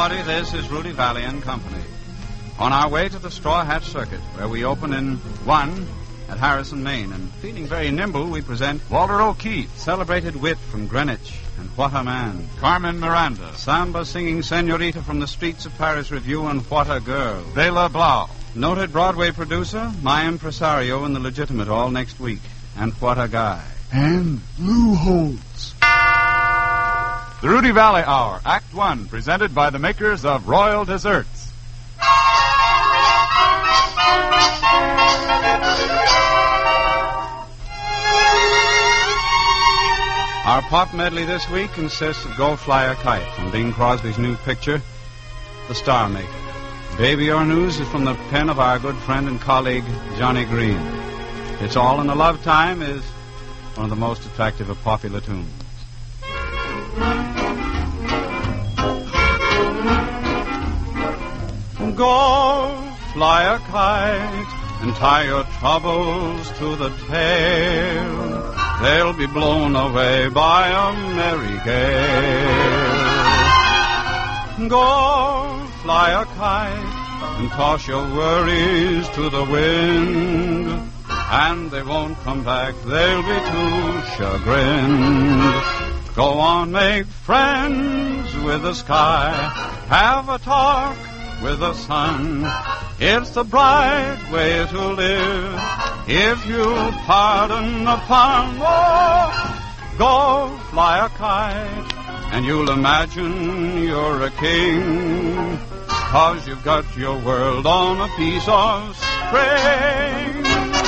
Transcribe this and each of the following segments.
everybody. This is Rudy Valley and Company. On our way to the Straw Hat Circuit, where we open in 1 at Harrison, Maine. And feeling very nimble, we present Walter O'Keefe, celebrated wit from Greenwich, and What a Man. Carmen Miranda, Samba-singing senorita from the streets of Paris Review, and What a Girl. Bela Blau, Noted Broadway producer, my impresario in The Legitimate, all next week. And What a Guy. And Lou Holtz. The Rudy Valley Hour, Act 1, presented by the makers of Royal Desserts. Our pop medley this week consists of Go Fly a Kite from Bing Crosby's new picture, The Star Maker. Baby Or News is from the pen of our good friend and colleague, Johnny Green. It's All in the Love Time is one of the most attractive of popular tunes. Go fly a kite and tie your troubles to the tail. They'll be blown away by a merry gale. Go fly a kite and toss your worries to the wind, and they won't come back, they'll be too chagrined. Go on, make friends with the sky, have a talk with the sun. It's the bright way to live, if you'll pardon the pun. Oh, go fly a kite, and you'll imagine you're a king, 'cause you've got your world on a piece of string.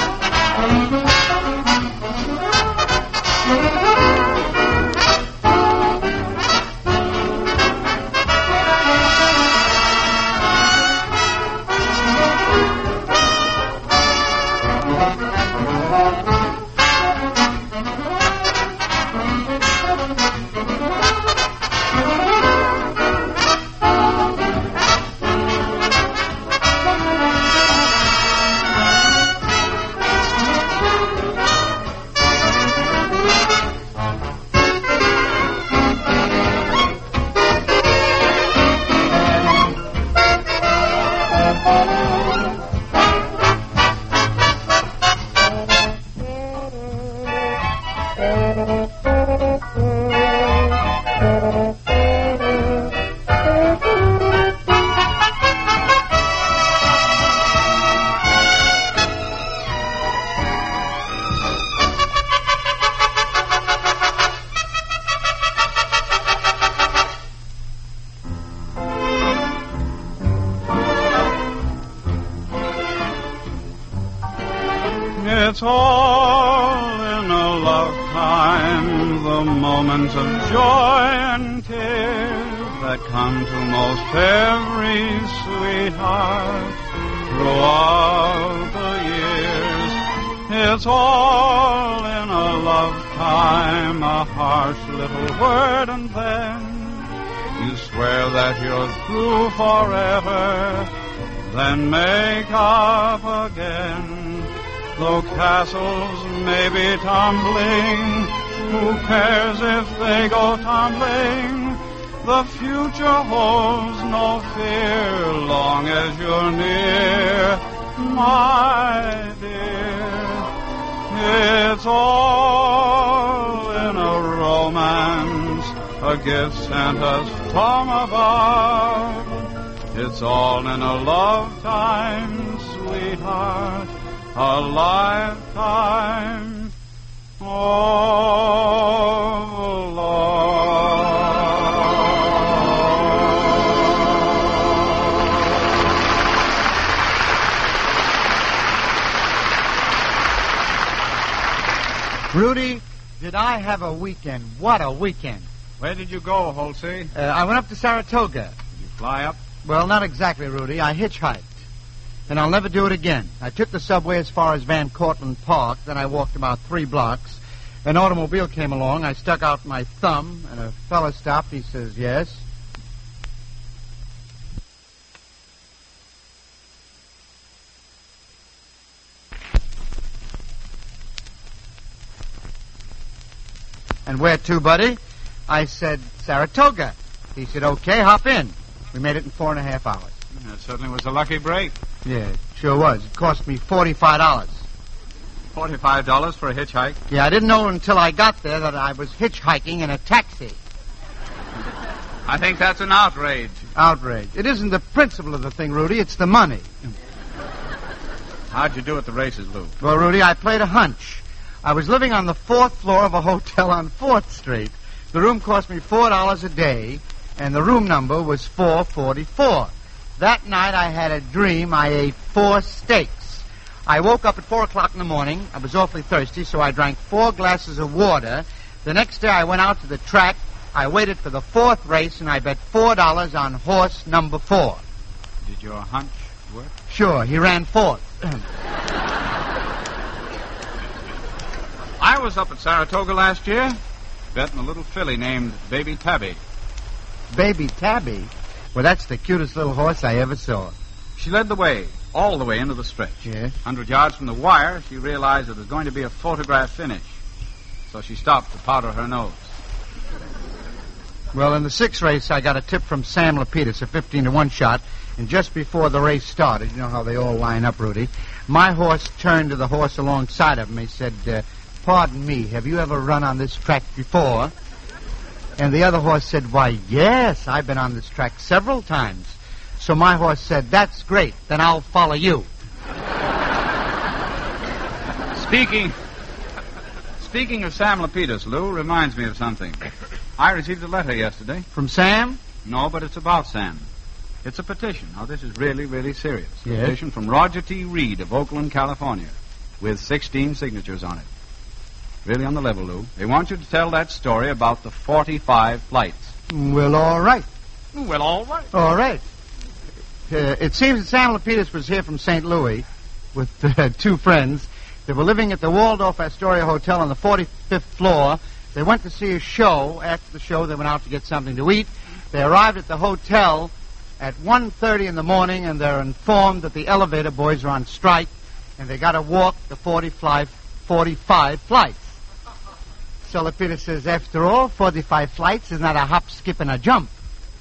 It's all in a lifetime, the moments of joy and tears that come to most every sweetheart throughout the years. It's all in a lifetime, a harsh little word, and then you swear that you're through forever, then make up again. Though castles may be tumbling, who cares if they go tumbling? The future holds no fear, long as you're near, my dear. It's all in a romance, a gift sent us from above. It's all in a lifetime, sweetheart, a lifetime of love. Rudy, did I have a weekend? What a weekend. Where did you go, Holsey? I went up to Saratoga. Did you fly up? Well, not exactly, Rudy. I hitchhiked. And I'll never do it again. I took the subway as far as Van Cortlandt Park, then I walked about 3 blocks. An automobile came along. I stuck out my thumb, and a fella stopped. He says, yes. And where to, buddy? I said, Saratoga. He said, okay, hop in. We made it in 4.5 hours. That certainly was a lucky break. Yeah, it sure was. It cost me $45. $45 for a hitchhike? Yeah, I didn't know until I got there that I was hitchhiking in a taxi. I think that's an outrage. Outrage. It isn't the principle of the thing, Rudy. It's the money. How'd you do at the races, Lou? Well, Rudy, I played a hunch. I was living on the 4th floor of a hotel on 4th Street. The room cost me $4 a day, and the room number was 444. That night I had a dream I ate 4 steaks. I woke up at 4 o'clock in the morning. I was awfully thirsty, so I drank 4 glasses of water. The next day I went out to the track. I waited for the 4th race, and I bet $4 on horse number 4. Did your hunch work? Sure, he ran 4th. I was up at Saratoga last year, betting a little filly named Baby Tabby. Baby Tabby? Well, that's the cutest little horse I ever saw. She led the way, all the way into the stretch. Yes? 100 yards from the wire, she realized it was going to be a photograph finish. So she stopped to powder her nose. Well, in the 6th race, I got a tip from Sam Lapidus, a 15-to-1 shot, and just before the race started, you know how they all line up, Rudy, my horse turned to the horse alongside of him. He said, pardon me, have you ever run on this track before? And the other horse said, why, yes, I've been on this track several times. So my horse said, that's great, then I'll follow you. Speaking of Sam Lapidus, Lou, reminds me of something. I received a letter yesterday. From Sam? No, but it's about Sam. It's a petition. Now, this is really, really serious. Yes? A petition from Roger T. Reed of Oakland, California, with 16 signatures on it. Really on the level, Lou. They want you to tell that story about the 45 flights. Well, all right. Well, all right. All right. It seems that Sam Lapidus was here from St. Louis with 2 friends. They were living at the Waldorf Astoria Hotel on the 45th floor. They went to see a show. After the show, they went out to get something to eat. They arrived at the hotel at 1:30 in the morning, and they're informed that the elevator boys are on strike, and they got to walk the 45 flights. So Lapidus says, after all, 45 flights is not a hop, skip, and a jump.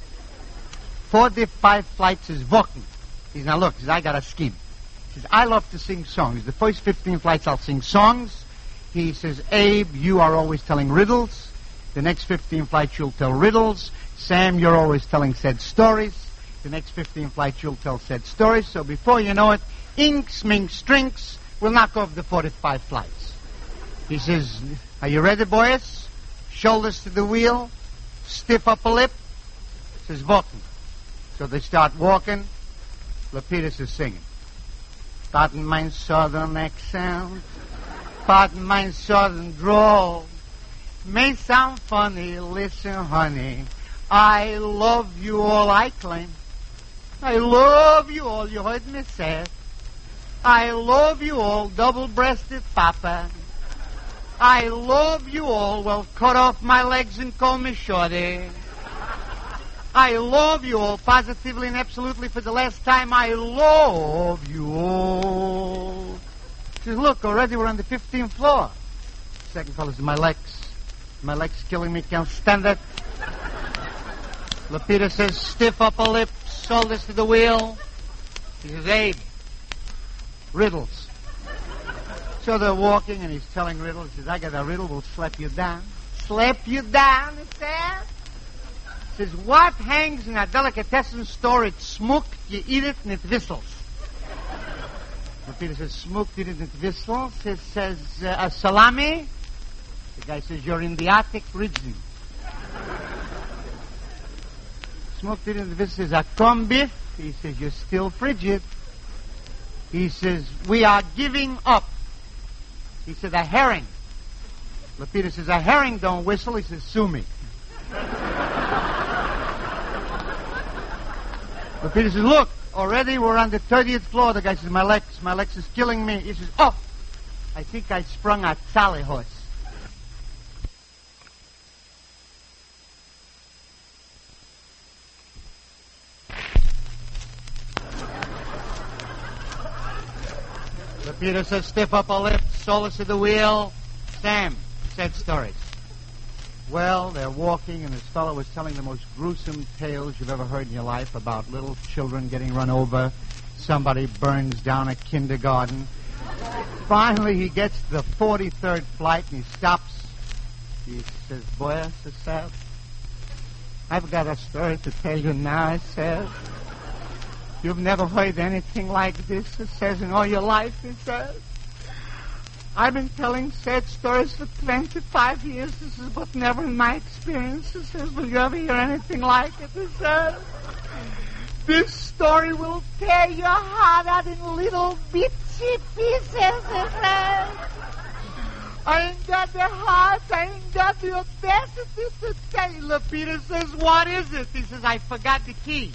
45 flights is walking. He says, now look, I got a scheme. He says, I love to sing songs. The first 15 flights I'll sing songs. He says, Abe, you are always telling riddles. The next 15 flights you'll tell riddles. Sam, you're always telling said stories. The next 15 flights you'll tell said stories. So before you know it, inks, minks, drinks, we'll knock off the 45 flights. He says, are you ready, boys? Shoulders to the wheel, stiff upper lip. He says, walking. So they start walking. Lapidus is singing. Pardon my southern accent. Pardon my southern drawl. May sound funny, listen, honey. I love you all, I claim. I love you all, you heard me say. I love you all, double-breasted papa. I love you all, well, cut off my legs and call me shorty. I love you all, positively and absolutely for the last time. I love you all. He says, look, already we're on the 15th floor. Second fellow says, my leg's killing me, can't stand it. Lapidus says, stiff upper lip, shoulders to the wheel. He says, Abe, riddles. So they're walking, and he's telling riddles. He says, I got a riddle, will slap you down. Slap you down, he says. He says, what hangs in a delicatessen store? It's smoked, you eat it, and it whistles. Lapidus says, smoked, eat it, and it whistles. It says, a salami. The guy says, you're in the Arctic region. Smoked it, and it whistles. A corned beef. He says, you're still frigid. He says, we are giving up. He said, a herring. Lapidus says, a herring don't whistle. He says, sue me. Lapidus says, look, already we're on the 30th floor. The guy says, my legs is killing me. He says, oh, I think I sprung a Sally horse. Lapidus says, stiff upper lip, shoulders to the wheel. Sam said stories. Well, they're walking, and this fellow was telling the most gruesome tales you've ever heard in your life about little children getting run over. Somebody burns down a kindergarten. Finally, he gets to the 43rd flight, and he stops. He says, "Boy, he says, I've got a story to tell you now," he says. "You've never heard anything like this," he says, "in all your life," he says. "I've been telling sad stories for 25 years, this is, but never in my experience," he says. "Will you ever hear anything like it?" he says. "This story will tear your heart out in little bitsy pieces," he says. "I ain't got the heart, I ain't got the audacity to tell you." Peter says, "What is it?" He says, "I forgot the key."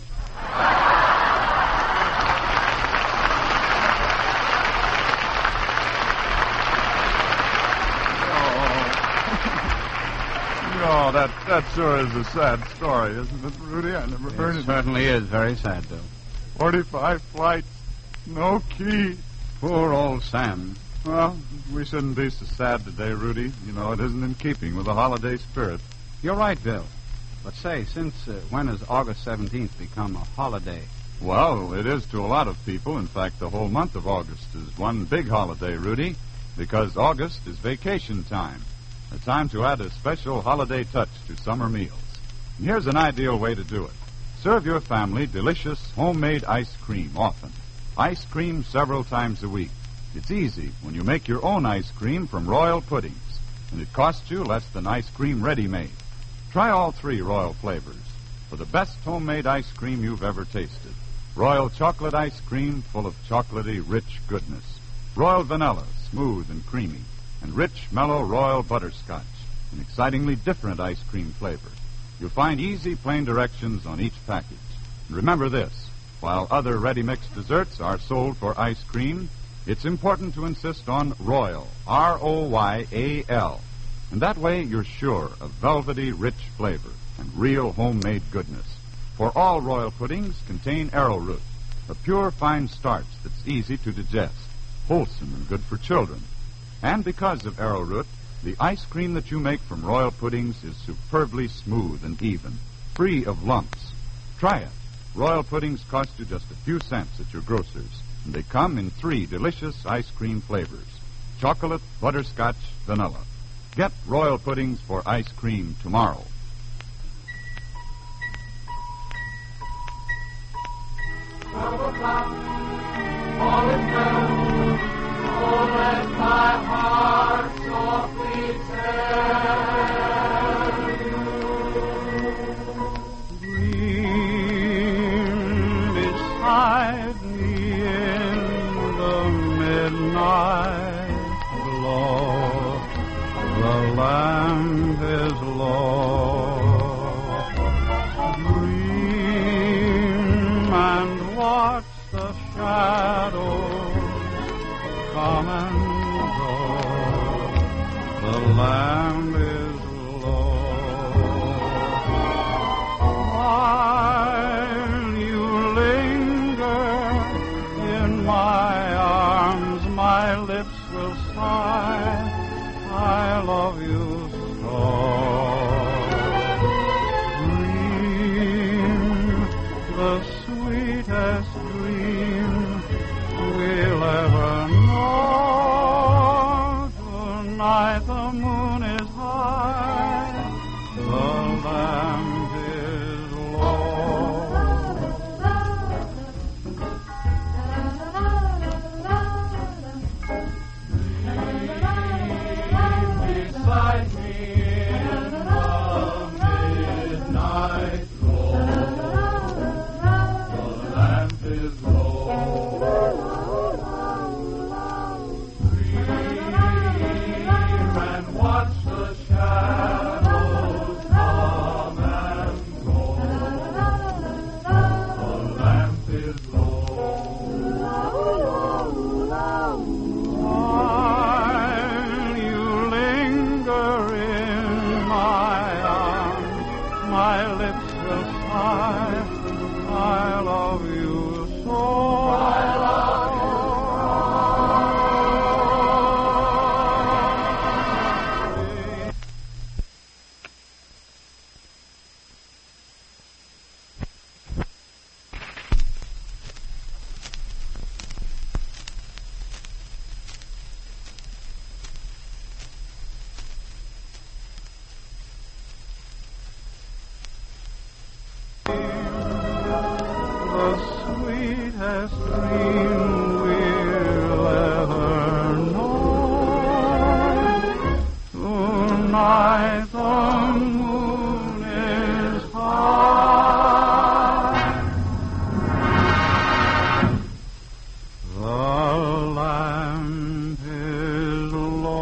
Oh, that sure is a sad story, isn't it, Rudy? I never heard It certainly is very sad, Bill. 45 flights, no key. Poor old Sam. Well, we shouldn't be so sad today, Rudy. You know, it isn't in keeping with the holiday spirit. You're right, Bill. But say, since when has August 17th become a holiday? Well, it is to a lot of people. In fact, the whole month of August is one big holiday, Rudy, because August is vacation time. A time to add a special holiday touch to summer meals. And here's an ideal way to do it. Serve your family delicious homemade ice cream often. Ice cream several times a week. It's easy when you make your own ice cream from Royal Puddings, and it costs you less than ice cream ready-made. Try all 3 Royal flavors for the best homemade ice cream you've ever tasted. Royal chocolate ice cream full of chocolatey, rich goodness. Royal vanilla, smooth and creamy. And rich, mellow Royal butterscotch, an excitingly different ice cream flavor. You'll find easy, plain directions on each package. And remember this, while other ready-mixed desserts are sold for ice cream, it's important to insist on Royal, R-O-Y-A-L. And that way you're sure of velvety, rich flavor and real homemade goodness. For all Royal puddings contain arrowroot, a pure, fine starch that's easy to digest, wholesome and good for children. And because of arrowroot, the ice cream that you make from Royal Puddings is superbly smooth and even, free of lumps. Try it. Royal Puddings cost you just a few cents at your grocer's, and they come in 3 delicious ice cream flavors: chocolate, butterscotch, vanilla. Get Royal Puddings for ice cream tomorrow. All is well. Oh, let my heart softly tell you. Dream beside me in the midnight glow. The lamp is low. Dream and watch the shadows come and go. The lamp is low. While you linger in my arms, my lips will sigh, I love you so. Dream the sweetest dream we'll ever know. Tonight the moon is high, the lamp is low. Beside me in the midnight glow. The lamp is low. And watch the shadows come and go. The lamp is low. While you linger night the moon is high. The lamp is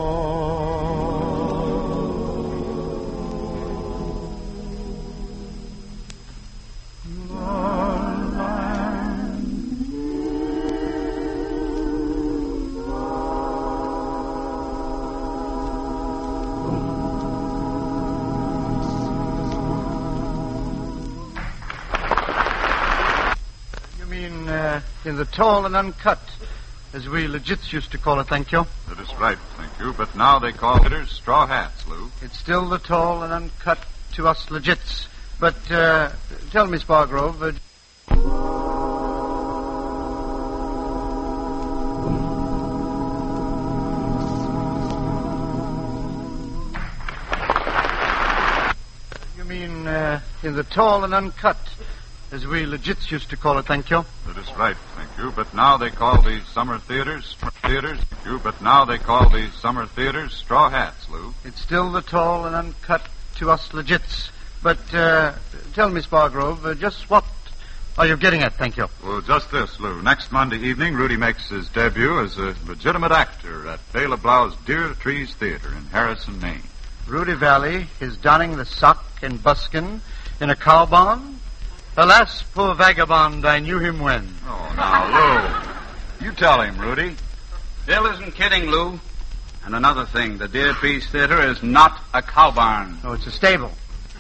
in the tall and uncut, as we legits used to call it, thank you. That is right, thank you. But now they call hitters straw hats, Lou. It's still the tall and uncut to us legits. But tell me, Spargrove, you mean in the tall and uncut, as we legits used to call it, thank you. That is right, thank you. But now they call these summer theaters, thank you. But now they call these summer theaters straw hats, Lou. It's still the tall and uncut to us legits. But tell me, Spargrove, just what are you getting at, thank you? Well, just this, Lou. Next Monday evening, Rudy makes his debut as a legitimate actor at Bela Blau's Deer Trees Theater in Harrison, Maine. Rudy Valley is donning the sock and buskin in a cow barn? Alas, poor vagabond, I knew him when. Oh, now, Lou. You tell him, Rudy. Bill isn't kidding, Lou. And another thing, the Deer Trees Theater is not a cow barn. Oh, it's a stable.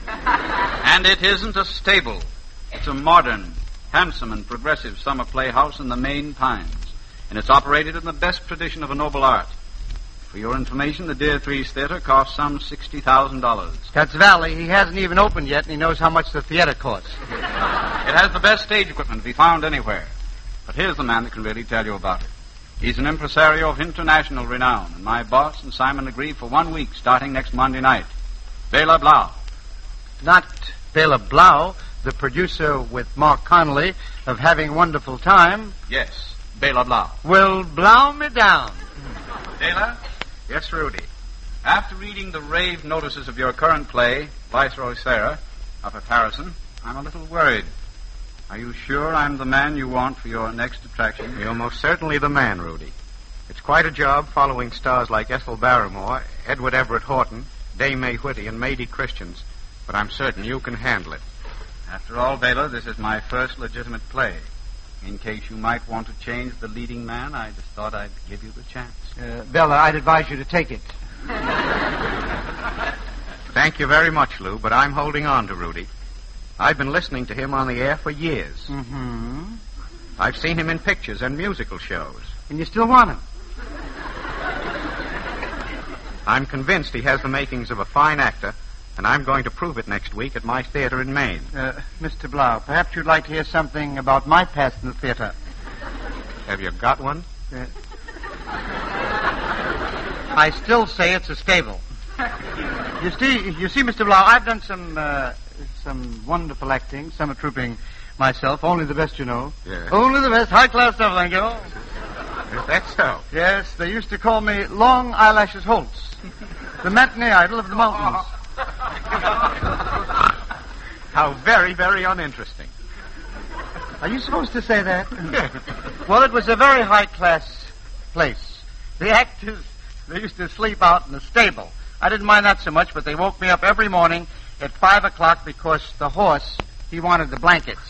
And it isn't a stable. It's a modern, handsome, and progressive summer playhouse in the Maine Pines. And it's operated in the best tradition of a noble art. For your information, the Deer Trees Theater costs some $60,000. That's Valley. He hasn't even opened yet, and he knows how much the theater costs. It has the best stage equipment to be found anywhere. But here's the man that can really tell you about it. He's an impresario of international renown, and my boss and Simon agree for 1 week starting next Monday night. Bela Blau. Not Bela Blau, the producer with Mark Connolly of Having Wonderful Time. Yes, Bela Blau. Will blow me down. Bela? Yes, Rudy. After reading the rave notices of your current play, Viceroy Sarah, up at Harrison, I'm a little worried. Are you sure I'm the man you want for your next attraction? You're most certainly the man, Rudy. It's quite a job following stars like Ethel Barrymore, Edward Everett Horton, Dame Mae Whitty, and Mady Christians, but I'm certain you can handle it. After all, Bela, this is my first legitimate play. In case you might want to change the leading man, I just thought I'd give you the chance. Bella, I'd advise you to take it. Thank you very much, Lou, but I'm holding on to Rudy. I've been listening to him on the air for years. Mm-hmm. I've seen him in pictures and musical shows. And you still want him? I'm convinced he has the makings of a fine actor, and I'm going to prove it next week at my theater in Maine. Mr. Blau, perhaps you'd like to hear something about my past in the theater. Have you got one? I still say it's a stable. You see, Mr. Blau, I've done some wonderful acting, summer trooping myself. Only the best, you know. Yes. Only the best, high-class stuff, thank you. Is that so? Yes, they used to call me Long Eyelashes Holtz, the matinee idol of the mountains. How very, very uninteresting. Are you supposed to say that? Well, it was a very high-class place. The actors, they used to sleep out in the stable. I didn't mind that so much, but they woke me up every morning at 5 o'clock because the horse, he wanted the blankets.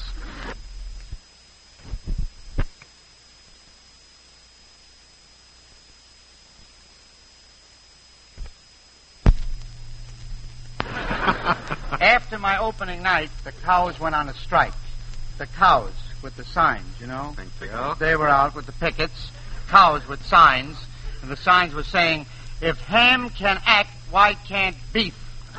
After my opening night, the cows went on a strike. The cows with the signs, you know. Thank you. They were out with the pickets, cows with signs, and the signs were saying, if ham can act, why can't beef?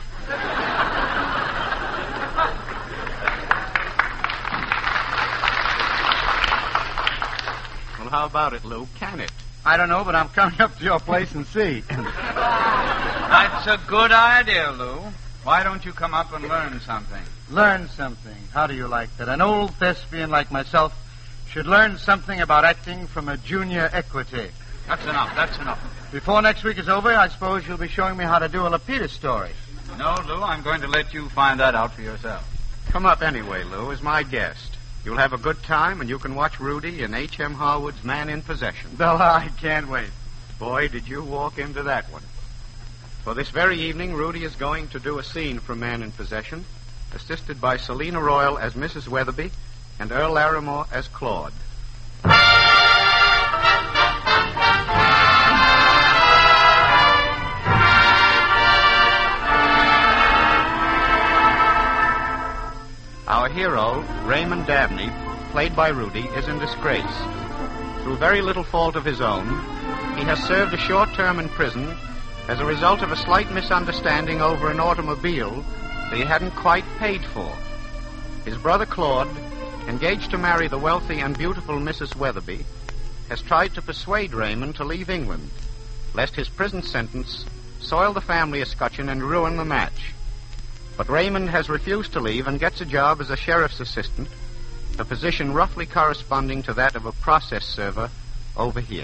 Well, how about it, Lou? Can it? I don't know, but I'm coming up to your place and see. That's a good idea, Lou. Why don't you come up and learn something? Learn something. How do you like that? An old thespian like myself should learn something about acting from a junior equity. That's enough. That's enough. Before next week is over, I suppose you'll be showing me how to do a Lapita story. No, Lou, I'm going to let you find that out for yourself. Come up anyway, Lou, as my guest. You'll have a good time, and you can watch Rudy in H.M. Harwood's Man in Possession. No, I can't wait. Boy, did you walk into that one. For this very evening, Rudy is going to do a scene from Man in Possession, assisted by Selina Royal as Mrs. Weatherby and Earl Larimore as Claude. Our hero, Raymond Dabney, played by Rudy, is in disgrace. Through very little fault of his own, he has served a short term in prison as a result of a slight misunderstanding over an automobile that he hadn't quite paid for. His brother Claude, engaged to marry the wealthy and beautiful Mrs. Weatherby, has tried to persuade Raymond to leave England, lest his prison sentence soil the family escutcheon and ruin the match. But Raymond has refused to leave and gets a job as a sheriff's assistant, a position roughly corresponding to that of a process server over here.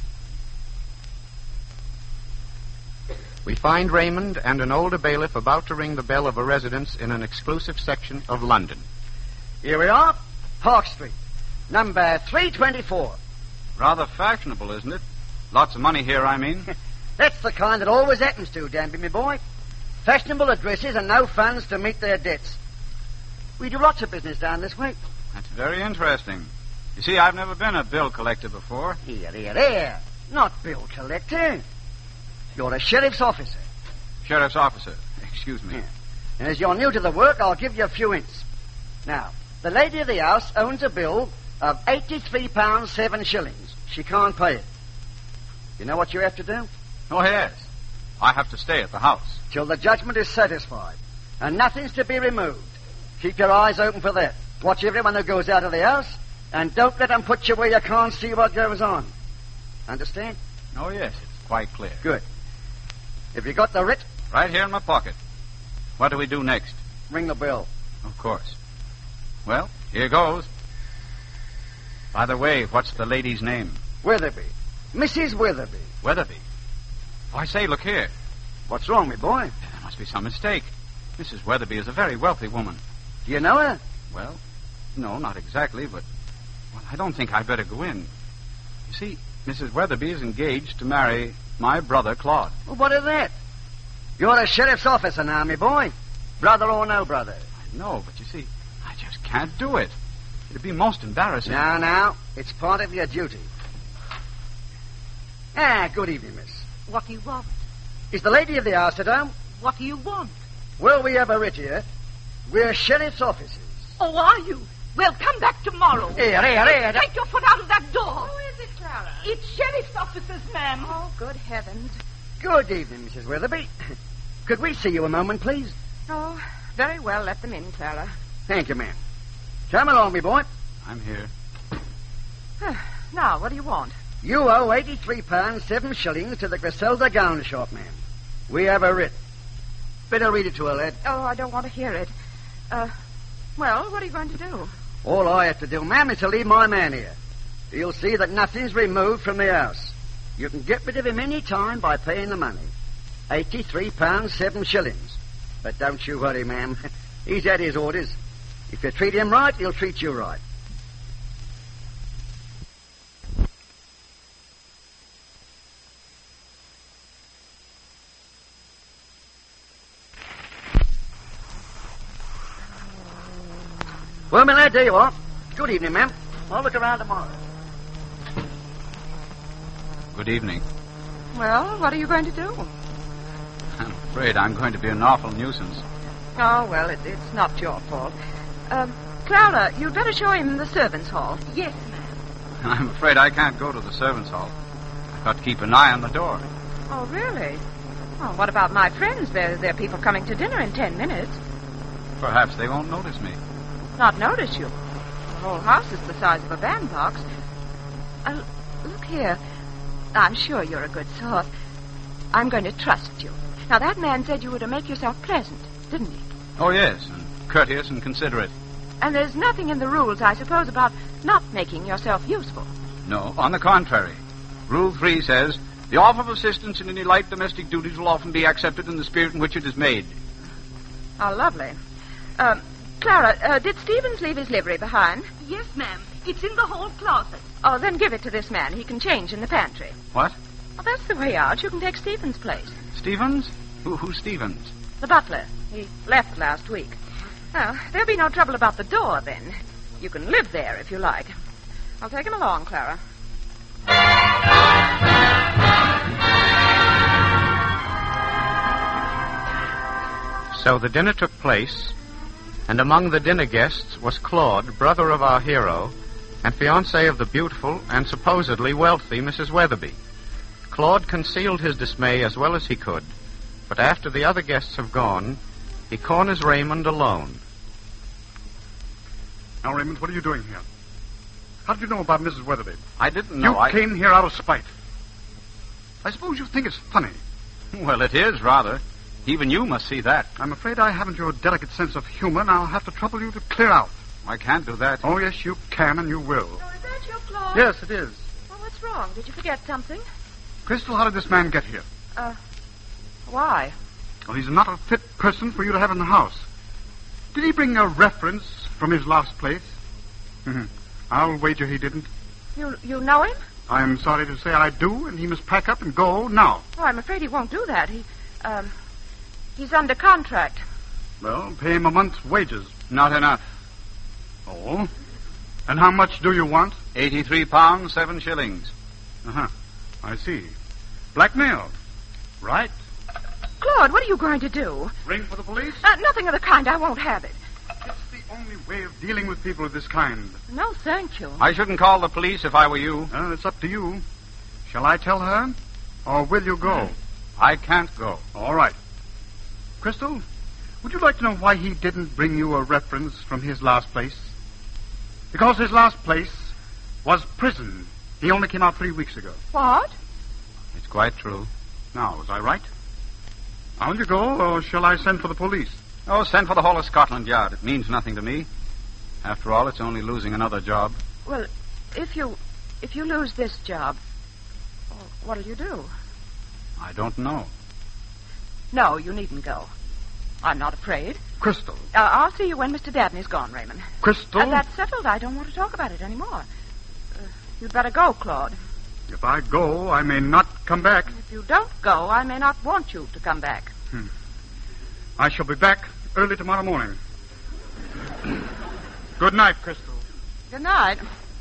We find Raymond and an older bailiff about to ring the bell of a residence in an exclusive section of London. Here we are, Park Street, number 324. Rather fashionable, isn't it? Lots of money here, I mean. That's the kind that always happens to, Danby, my boy. Fashionable addresses and no funds to meet their debts. We do lots of business down this way. That's very interesting. You see, I've never been a bill collector before. Here. Not bill collector. You're a sheriff's officer. Sheriff's officer. Excuse me. Yeah. And as you're new to the work, I'll give you a few hints. Now, the lady of the house owns a bill of £83 7 shillings. She can't pay it. You know what you have to do? Oh, yes. I have to stay at the house. Till the judgment is satisfied. And nothing's to be removed. Keep your eyes open for that. Watch everyone who goes out of the house. And don't let them put you where you can't see what goes on. Understand? Oh, yes. It's quite clear. Good. Have you got the writ? Right here in my pocket. What do we do next? Ring the bell. Of course. Well, here goes. By the way, what's the lady's name? Weatherby. Mrs. Weatherby. Weatherby. Oh, I say, look here. What's wrong, me boy? There must be some mistake. Mrs. Weatherby is a very wealthy woman. Do you know her? Well, no, not exactly, but well, I don't think I'd better go in. You see, Mrs. Weatherby is engaged to marry my brother, Claude. Well, what of that? You're a sheriff's officer now, me boy. Brother or no brother. I know, but you see, I just can't do it. It'd be most embarrassing. Now, it's part of your duty. Good evening, miss. What do you want? Is the lady of the house at home? What do you want? Well, we have a writ here. We're sheriff's officers. Oh, are you? Well, come back tomorrow. Here. Take your foot out of that door. Who is it, Clara? It's sheriff's officers, ma'am. Oh, good heavens. Good evening, Mrs. Weatherby. Could we see you a moment, please? Oh, very well. Let them in, Clara. Thank you, ma'am. Come along, me boy. I'm here. Now, what do you want? You owe £83 7 shillings to the Griselda gown shop, ma'am. We have a writ. Better read it to her, lad. Oh, I don't want to hear it. Well, what are you going to do? All I have to do, ma'am, is to leave my man here. You'll see that nothing's removed from the house. You can get rid of him any time by paying the money. £83 7 shillings. But don't you worry, ma'am. He's at his orders. If you treat him right, he'll treat you right. Well, my lad, there you are. Good evening, ma'am. I'll look around tomorrow. Good evening. Well, what are you going to do? I'm afraid I'm going to be an awful nuisance. Oh, well, it's not your fault. Clara, you'd better show him the servants' hall. Yes, ma'am. I'm afraid I can't go to the servants' hall. I've got to keep an eye on the door. Oh, really? Oh, what about my friends? There are people coming to dinner in 10 minutes. Perhaps they won't notice me. Not notice you. The whole house is the size of a bandbox. Look here. I'm sure you're a good sort. I'm going to trust you. Now, that man said you were to make yourself pleasant, didn't he? Oh, yes, and courteous and considerate. And there's nothing in the rules, I suppose, about not making yourself useful. No, on the contrary. Rule 3 says, the offer of assistance in any light domestic duties will often be accepted in the spirit in which it is made. Oh, lovely. Clara, did Stevens leave his livery behind? Yes, ma'am. It's in the hall closet. Oh, then give it to this man. He can change in the pantry. What? Well, that's the way out. You can take Stevens' place. Stevens? Who's Stevens? The butler. He left last week. Well, there'll be no trouble about the door, then. You can live there if you like. I'll take him along, Clara. So the dinner took place, and among the dinner guests was Claude, brother of our hero, and fiancé of the beautiful and supposedly wealthy Mrs. Weatherby. Claude concealed his dismay as well as he could, but after the other guests have gone, he corners Raymond alone. Now, Raymond, what are you doing here? How did you know about Mrs. Weatherby? I didn't know. You came here out of spite. I suppose you think it's funny. Well, it is, rather. Even you must see that. I'm afraid I haven't your delicate sense of humor, and I'll have to trouble you to clear out. I can't do that. Oh, yes, you can, and you will. Oh, is that you, Claude? Yes, it is. Well, what's wrong? Did you forget something? Crystal, how did this man get here? Why? Well, he's not a fit person for you to have in the house. Did he bring a reference from his last place? Mm-hmm. I'll wager he didn't. You know him? I'm sorry to say I do, and he must pack up and go now. Oh, I'm afraid he won't do that. He's under contract. Well, pay him a month's wages. Not enough. Oh? And how much do you want? 83 pounds, 7 shillings. Uh-huh. I see. Blackmail. Right. Claude, what are you going to do? Ring for the police? Nothing of the kind. I won't have it. It's the only way of dealing with people of this kind. No, thank you. I shouldn't call the police if I were you. It's up to you. Shall I tell her? Or will you go? I can't go. All right. Crystal, would you like to know why he didn't bring you a reference from his last place? Because his last place was prison. He only came out 3 weeks ago. What? It's quite true. Now, was I right? Now will you go, or shall I send for the police? Oh, send for the whole of Scotland Yard. It means nothing to me. After all, it's only losing another job. Well, if you lose this job, what'll you do? I don't know. No, you needn't go. I'm not afraid. Crystal. I'll see you when Mr. Dabney's gone, Raymond. Crystal? That's settled. I don't want to talk about it anymore. You'd better go, Claude. If I go, I may not come back. If you don't go, I may not want you to come back. I shall be back early tomorrow morning. Good night, Crystal. Good night.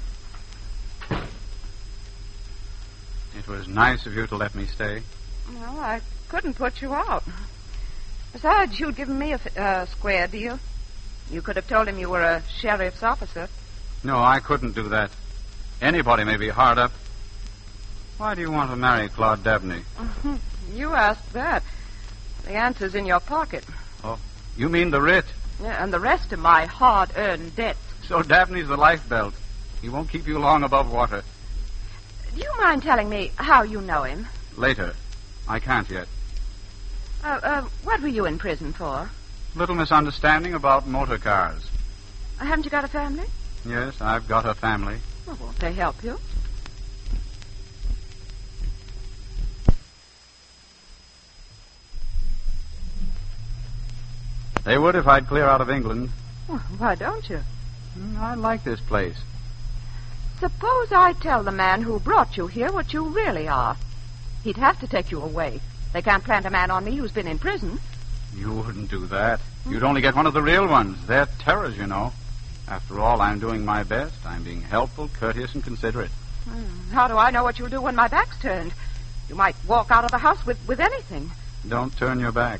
It was nice of you to let me stay. Well, I couldn't put you out. Besides, you'd given me a square deal. You could have told him you were a sheriff's officer. No, I couldn't do that. Anybody may be hard up. Why do you want to marry Claude Dabney? You asked that. The answer's in your pocket. Oh, you mean the writ? Yeah, and the rest of my hard-earned debts. So Dabney's the lifebelt. He won't keep you long above water. Do you mind telling me how you know him? Later. I can't yet. What were you in prison for? Little misunderstanding about motor cars. Haven't you got a family? Yes, I've got a family. Well, won't they help you? They would if I'd clear out of England. Well, why don't you? I like this place. Suppose I tell the man who brought you here what you really are. He'd have to take you away. They can't plant a man on me who's been in prison. You wouldn't do that. You'd only get one of the real ones. They're terrors, you know. After all, I'm doing my best. I'm being helpful, courteous, and considerate. How do I know what you'll do when my back's turned? You might walk out of the house with anything. Don't turn your back.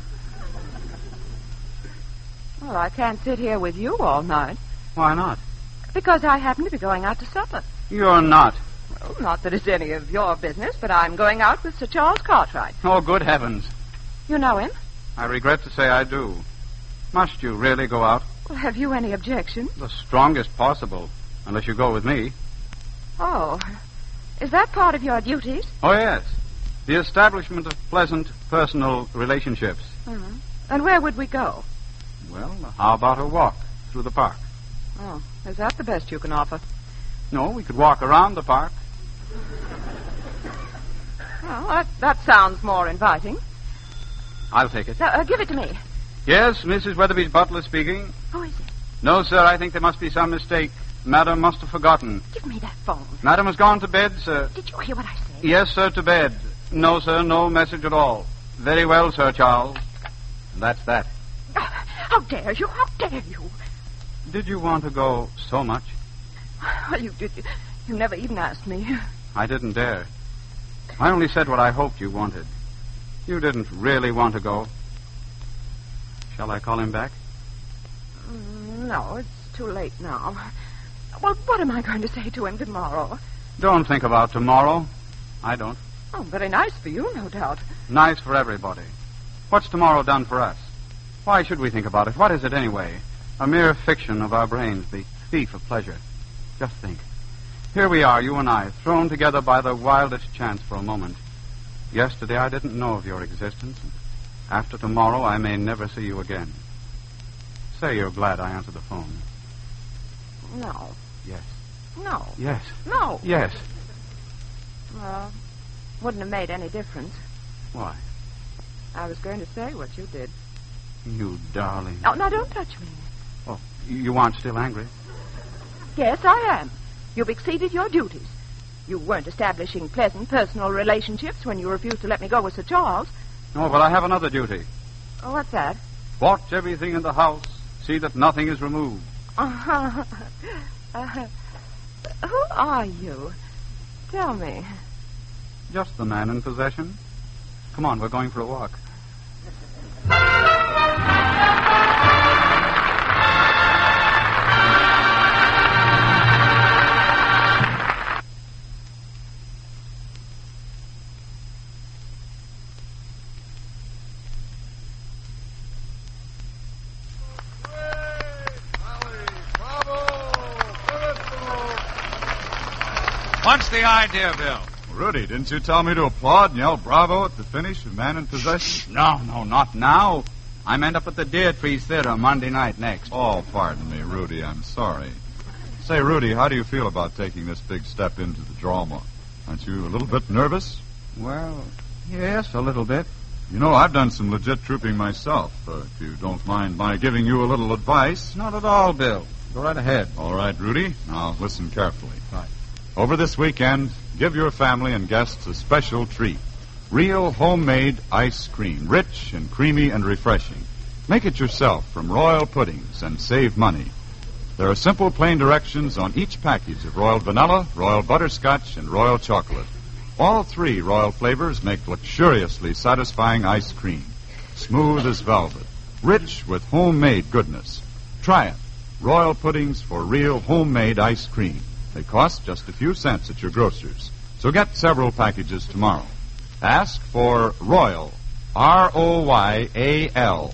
Well, I can't sit here with you all night. Why not? Because I happen to be going out to supper. You're not. Well, not that it's any of your business, but I'm going out with Sir Charles Cartwright. Oh, good heavens. You know him? I regret to say I do. Must you really go out? Well, have you any objection? The strongest possible, unless you go with me. Oh. Is that part of your duties? Oh, yes. The establishment of pleasant personal relationships. Mm-hmm. And where would we go? Well, how about a walk through the park? Oh, is that the best you can offer? No, we could walk around the park. Well, that sounds more inviting. I'll take it. Give it to me. Yes, Mrs. Weatherby's butler speaking. Who is it? No, sir, I think there must be some mistake. Madam must have forgotten. Give me that phone. Madam has gone to bed, sir. Did you hear what I said? Yes, sir, to bed. No, sir, no message at all. Very well, Sir Charles. And that's that. How dare you? How dare you? Did you want to go so much? Well, you never even asked me. I didn't dare. I only said what I hoped you wanted. You didn't really want to go. Shall I call him back? No, it's too late now. Well, what am I going to say to him tomorrow? Don't think about tomorrow. I don't. Oh, very nice for you, no doubt. Nice for everybody. What's tomorrow done for us? Why should we think about it? What is it anyway? A mere fiction of our brains, the thief of pleasure. Just think. Here we are, you and I, thrown together by the wildest chance for a moment. Yesterday I didn't know of your existence. After tomorrow I may never see you again. Say you're glad I answered the phone. No. Yes. No. Yes. No. Yes. Well, wouldn't have made any difference. Why? I was going to say what you did. You darling. Oh, now don't touch me. Oh, you aren't still angry? Yes, I am. You've exceeded your duties. You weren't establishing pleasant personal relationships when you refused to let me go with Sir Charles. No, but I have another duty. Oh, what's that? Watch everything in the house. See that nothing is removed. Who are you? Tell me. Just the man in possession. Come on, we're going for a walk. What's the idea, Bill? Rudy, didn't you tell me to applaud and yell bravo at the finish of Man in Possession? No, not now. I meant up at the Deer Tree Theater Monday night next. Oh, pardon me, Rudy. I'm sorry. Say, Rudy, how do you feel about taking this big step into the drama? Aren't you a little bit nervous? Well, yes, a little bit. You know, I've done some legit trooping myself. If you don't mind my giving you a little advice. Not at all, Bill. Go right ahead. All right, Rudy. Now, listen carefully. Right. Over this weekend, give your family and guests a special treat. Real homemade ice cream, rich and creamy and refreshing. Make it yourself from Royal Puddings and save money. There are simple, plain directions on each package of Royal Vanilla, Royal Butterscotch, and Royal Chocolate. All three Royal flavors make luxuriously satisfying ice cream. Smooth as velvet, rich with homemade goodness. Try it. Royal Puddings for real homemade ice cream. They cost just a few cents at your grocer's. So get several packages tomorrow. Ask for Royal, R-O-Y-A-L.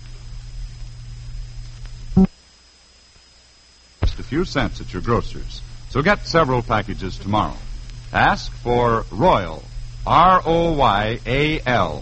Just a few cents at your grocer's. So get several packages tomorrow. Ask for Royal, R-O-Y-A-L.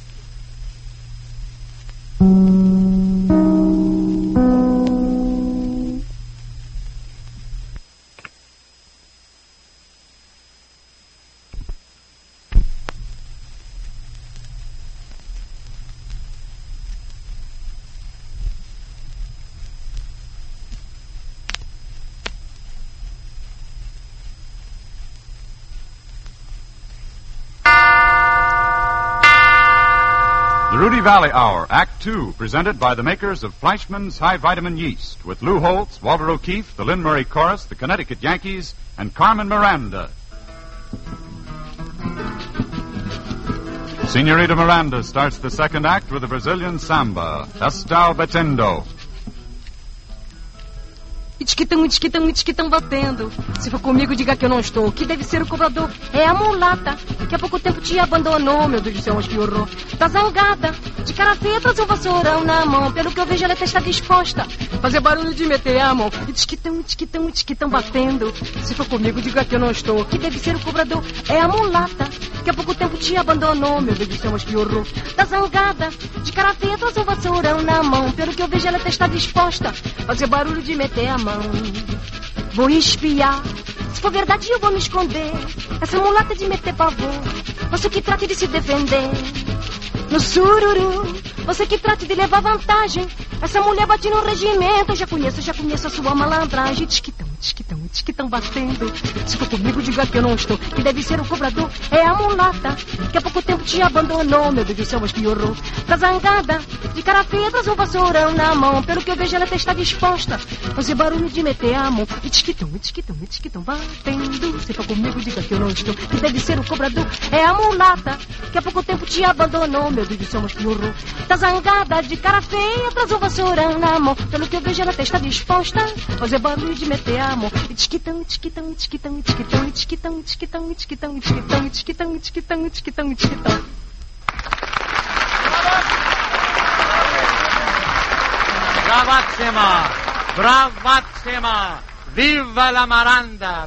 The Rudy Valley Hour, Act 2, presented by the makers of Fleischmann's High Vitamin Yeast, with Lou Holtz, Walter O'Keefe, the Lynn Murray Chorus, the Connecticut Yankees, and Carmen Miranda. Senorita Miranda starts the second act with a Brazilian samba, Estal Batendo. Itiquitão batendo. Se for comigo, diga que eu não estou. Que deve ser o cobrador. É a mulata, que há pouco tempo te abandonou. Meu Deus do céu, mas que horror. Tá zangada, de cara feia, traz um vassourão na mão. Pelo que eu vejo, ela até está disposta. Fazer barulho de meter a mão. Itiquitão batendo. Se for comigo, diga que eu não estou. Que deve ser o cobrador. É a mulata, que há pouco tempo te abandonou. Meu Deus do céu, mas que horror. Tá zangada, de cara feia, traz um vassourão na mão. Pelo que eu vejo, ela até está disposta. Fazer barulho de meter a mão. Vou espiar. Se for verdade, eu vou me esconder. Essa mulata de meter pavor. você que trate de se defender. No sururu, você que trate de levar vantagem. Essa mulher bate no regimento. Eu já conheço a sua malandragem. Tisquitão batendo. Se for comigo, diga que eu não estou. Que deve ser o cobrador, é a mulata que há pouco tempo te abandonou. Meu Deus do céu, mas que horror. Tá zangada, de cara feia, traz um vassourão na mão. Pelo que eu vejo, ela até está disposta fazer barulho de meter a mão. E tisquitão batendo. Se for comigo, diga que eu não estou. Que deve ser o cobrador, é a mulata que há pouco tempo te abandonou. Meu Deus do céu, mas que horror. Tá zangada, de cara feia, traz um vassourão na mão. Pelo que eu vejo, ela até está disposta fazer barulho de meter a mão. E tisquitão. Bravissima! Viva la Maranda!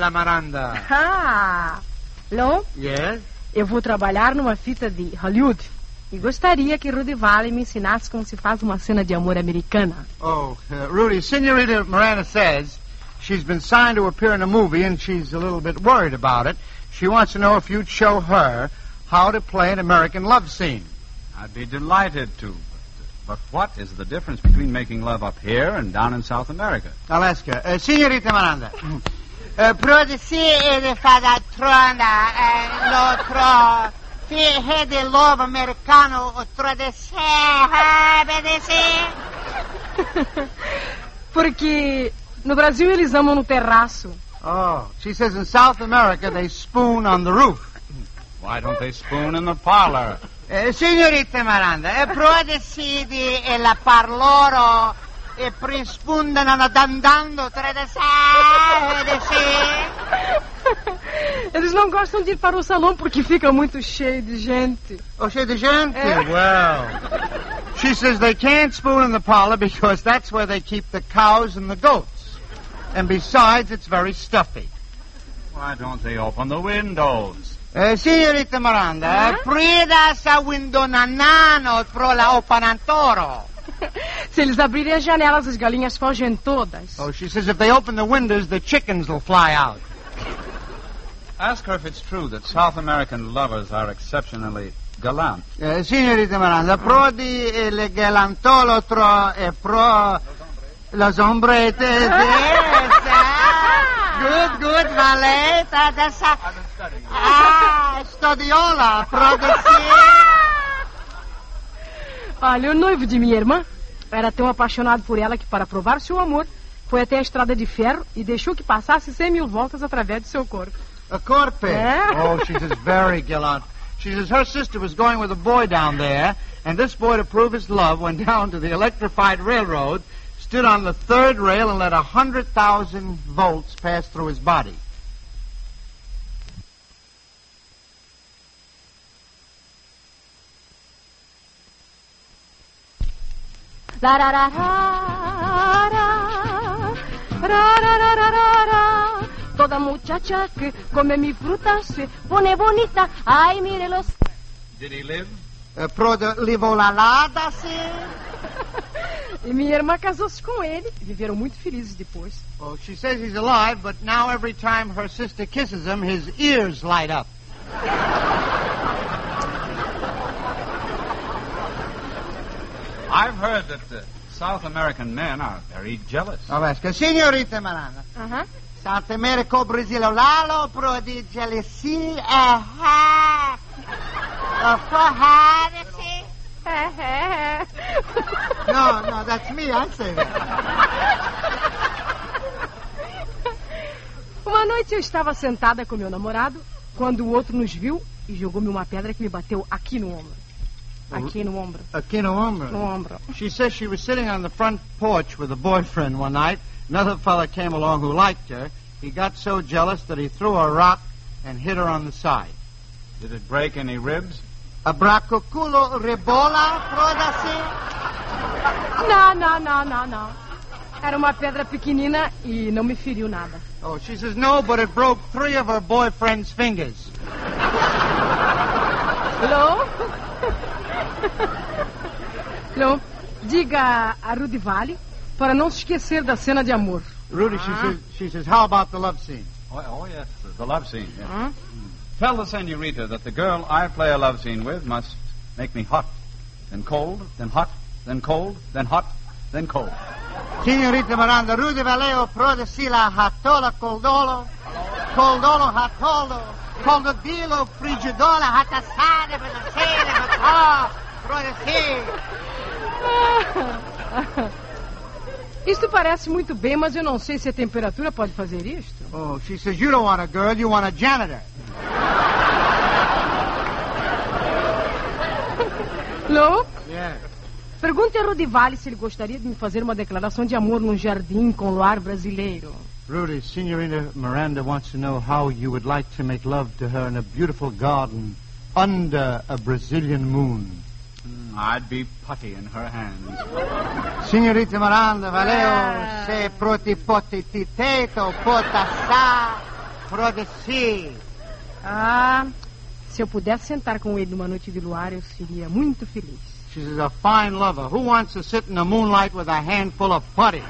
Ah, Lon, Yes? eu vou trabalhar numa fita de Hollywood. E gostaria que Rudy Valley me ensinasse como se faz uma cena de amor americana. Oh, Rudy, Senorita Miranda says she's been signed to appear in a movie and she's a little bit worried about it. She wants to know if you'd show her how to play an American love scene. I'd be delighted to. But what is the difference between making love up here and down in South America? I'll ask her. Senorita Miranda. Produci fada trona l'altro fi de love americano tradesse Porque no Brasil eles amam no terraço. Oh, she says in South America they spoon on the roof. Why don't they spoon in the parlor? Signorita Miranda, produci la parloro e rispondono andando tradesse Eles não gostam de ir para o salão porque fica muito cheio de gente. Oh, cheio de gente? Well, she says they can't spoon in the parlor because that's where they keep the cows and the goats. And besides, it's very stuffy. Why don't they open the windows? Signorita Miranda, prida sa window nanano pro la opanantoro. Se eles abrirem as janelas, as galinhas fogem todas. Oh, she says if they open the windows, the chickens will fly out. Ask her if it's true that South American lovers are exceptionally gallant. Signorita Miranda, pro di le galantolotro e pro los hombretes. Good, valeta dessa. Studiola, produci. Olha, o noivo de minha irmã era tão apaixonado por ela que, para provar seu amor, foi até a estrada de ferro e deixou que passasse 100.000 voltas através de seu corpo. A corpe? Oh, she says very gallant. She says her sister was going with a boy down there, and this boy, to prove his love, went down to the electrified railroad, stood on the third rail, and let 100,000 volts pass through his body. Toda muchacha que come mi fruta se pone bonita. Ay, mírelos. Did he live? Pro de livolalada, sim. E minha irmã casou-se com ele. Viveram muito felizes depois. Oh, she says he's alive, but now every time her sister kisses him, his ears light up. I've heard that South American men are very jealous. I'll ask her. Signorita Miranda. South America, Brazil, lalo, pro di jealousy, No, that's me. I say that. Uma noite eu estava sentada com meu namorado quando o outro nos viu e jogou-me uma pedra que me bateu aqui no ombro. Aqui no ombro. Aqui no ombro? No ombro. She says she was sitting on the front porch with a boyfriend one night. Another fella came along who liked her. He got so jealous that he threw a rock and hit her on the side. Did it break any ribs? Abracoculo rebola, prodasi. Não. Era uma pedra pequenina e não me feriu nada. Oh, she says no, but it broke 3 of her boyfriend's fingers. Não, diga a Rudy Valley para não se esquecer da cena de amor. Rudy, she says, how about the love scene? Oh yes, the love scene. Yeah. Tell the senorita that the girl I play a love scene with must make me hot, then cold, then hot, then cold, then hot, then cold. Signorita Miranda, Rudy Vallejo, Prodesila, Hatola, Coldolo, Coldolo, Hatolo, Coldodilo, Frigidola, Hatasade, Bedasele, Bato, Prodesi. Isto parece muito bem, mas eu não sei se a temperatura pode fazer isto. Oh, she says you don't want a girl, you want a janitor. Lou? Yeah. Pergunte a Rudy Vale se ele gostaria de me fazer uma declaração de amor num jardim com luar brasileiro. Rudy, Signorina Miranda wants to know how you would like to make love to her in a beautiful garden under a Brazilian moon. I'd be putty in her hands. Signorita Miranda, Valeo, se protipotititeto, potassa, prodesi. Ah, se eu pudesse sentar com ele numa noite de luar, eu seria muito feliz. She's a fine lover. Who wants to sit in the moonlight with a handful of putty?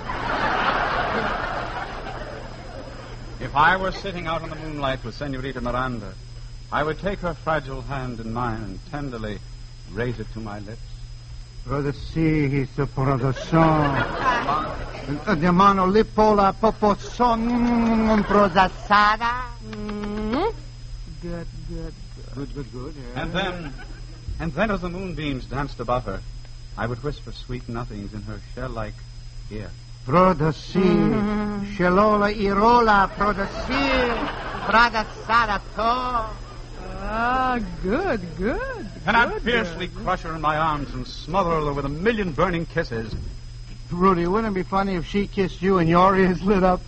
If I were sitting out in the moonlight with Senorita Miranda, I would take her fragile hand in mine and tenderly raise it to my lips. Prodesi, se prodoson. De mano lipola poposon, prosassada. Good. Good, yeah. And then as the moonbeams danced above her, I would whisper sweet nothings in her shell-like ear. Prodesi, shelola irola, prodesi, pradassada to. Ah, good. And I'd fiercely crush her in my arms and smother her with a million burning kisses. Rudy, wouldn't it be funny if she kissed you and your ears lit up?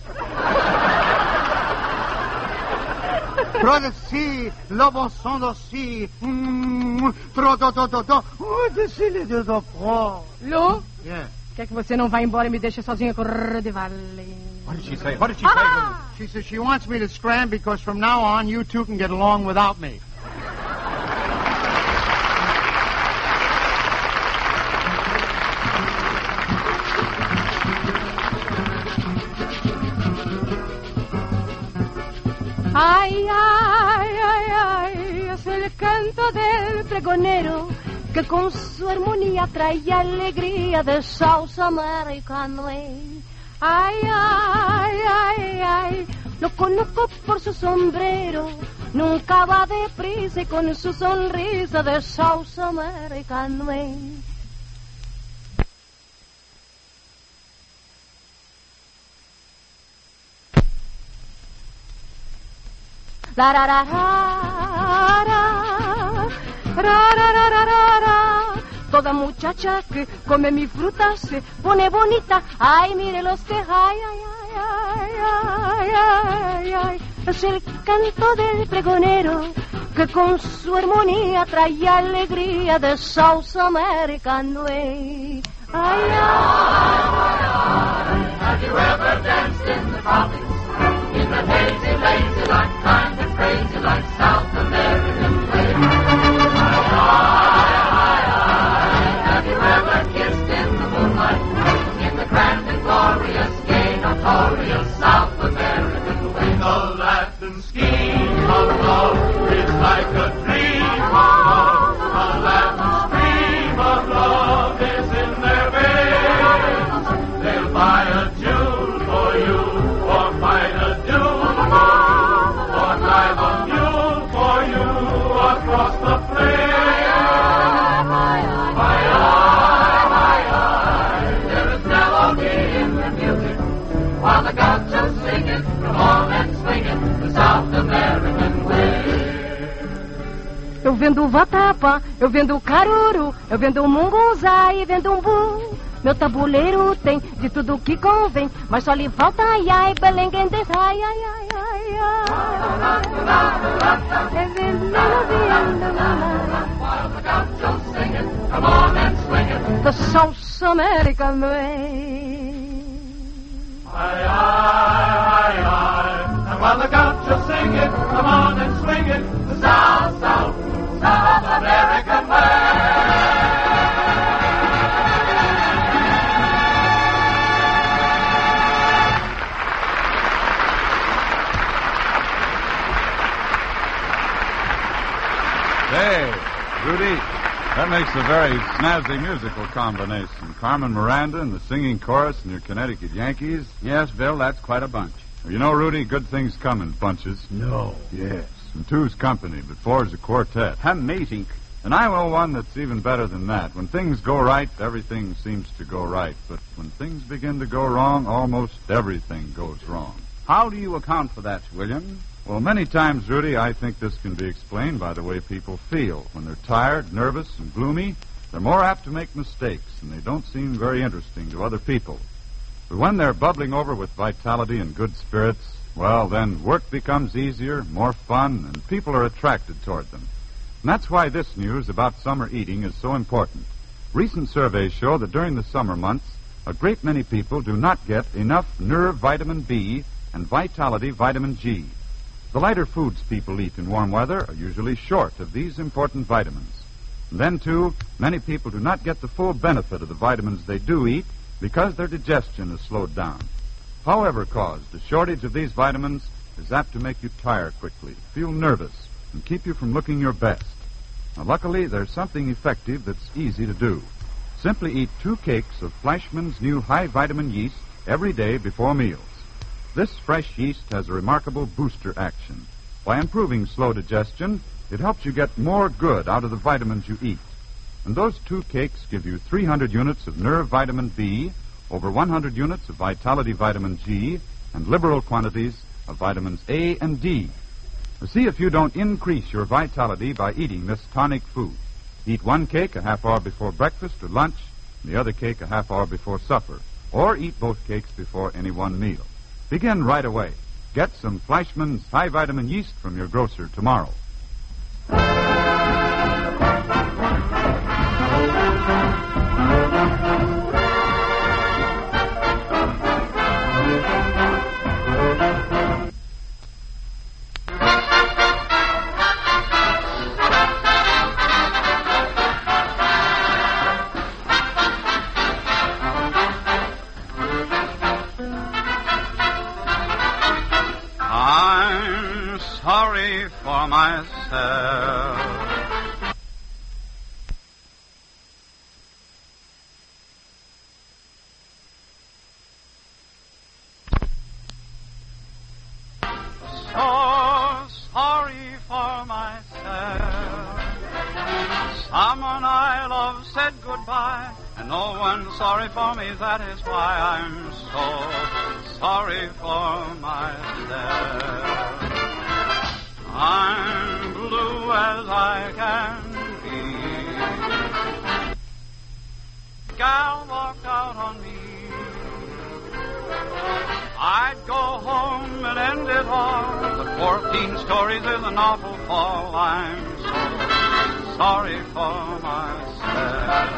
Prodesi, lobo sondosi, trododododo, decile de do pro. Lou? Yeah. Quer que você não vá embora e me deixe sozinha com Rudy Vale? What did she say? What did she say? She says she wants me to scram because from now on you two can get along without me. Ay, es el canto del pregonero que con su armonía trae alegría de salsa americana. Ay, lo conozco por su sombrero, nunca va deprisa y con su sonrisa de salsa americana. La ra ra ra. Toda muchacha que come mi fruta se pone bonita. Ay, mire los que ay. Es el canto del pregonero que con su armonía trae alegría de salsa americana. Ay. Have you ever danced in the tropics? In the hazy, lazy, like kind of crazy, like South American way. Have you ever kissed in the moonlight? In the grand and glorious, gay, notorious South American way. The Latin scheme of love is like a dream of love. The Latin stream of love is in their veins. They'll buy a June for you, or fight a duel, or drive a mule for you across the plain. There is melody in the music, while the gauchos sing it, come on and swing it, the South American way. Eu vendo vatapa, eu vendo caruru, eu vendo munguzá e vendo umbu. Meu tabuleiro tem de tudo que convém, mas só lhe falta ai, belenguendes, ai. The South American way. Aye. And while the gauchos sing it, come on and swing it, the South American way. makes a very snazzy musical combination. Carmen Miranda and the singing chorus and your Connecticut Yankees. Yes, Bill, that's quite a bunch. Well, you know, Rudy, good things come in bunches. No. Yes. And two's company, but four's a quartet. Amazing. And I know one that's even better than that. When things go right, everything seems to go right. But when things begin to go wrong, almost everything goes wrong. How do you account for that, William? Well, many times, Rudy, I think this can be explained by the way people feel. When they're tired, nervous, and gloomy, they're more apt to make mistakes, and they don't seem very interesting to other people. But when they're bubbling over with vitality and good spirits, well, then work becomes easier, more fun, and people are attracted toward them. And that's why this news about summer eating is so important. Recent surveys show that during the summer months, a great many people do not get enough nerve vitamin B and vitality vitamin G. The lighter foods people eat in warm weather are usually short of these important vitamins. And then, too, many people do not get the full benefit of the vitamins they do eat because their digestion is slowed down. However caused, a shortage of these vitamins is apt to make you tire quickly, feel nervous, and keep you from looking your best. Now, luckily, there's something effective that's easy to do. Simply eat 2 cakes of Fleischmann's new high-vitamin yeast every day before meals. This fresh yeast has a remarkable booster action. By improving slow digestion, it helps you get more good out of the vitamins you eat. And those 2 cakes give you 300 units of nerve vitamin B, over 100 units of vitality vitamin G, and liberal quantities of vitamins A and D. Now, see if you don't increase your vitality by eating this tonic food. Eat 1 cake a half hour before breakfast or lunch, and the other cake a half hour before supper, or eat both cakes before any one meal. Begin right away. Get some Fleischmann's high vitamin yeast from your grocer tomorrow. Sorry for myself. So sorry for myself. Someone I love said goodbye, and no one's sorry for me. That is why I'm so sorry for myself. I'm blue as I can be. Gal walked out on me. I'd go home and end it all. The 14 stories is an awful fall. I'm so sorry for myself.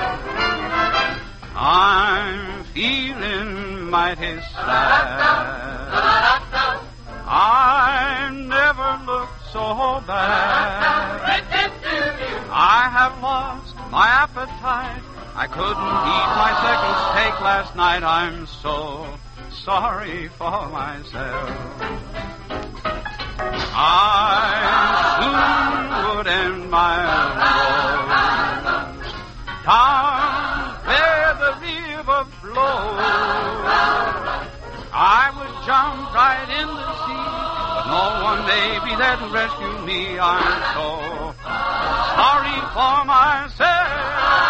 I'm feeling mighty sad. I never looked so bad. I have lost my appetite. I couldn't eat my second steak last night. I'm so sorry for myself. I soon would end my road down where the river flows. I would jump right in the sea, but no one may be there to rescue me. I'm so sorry for myself.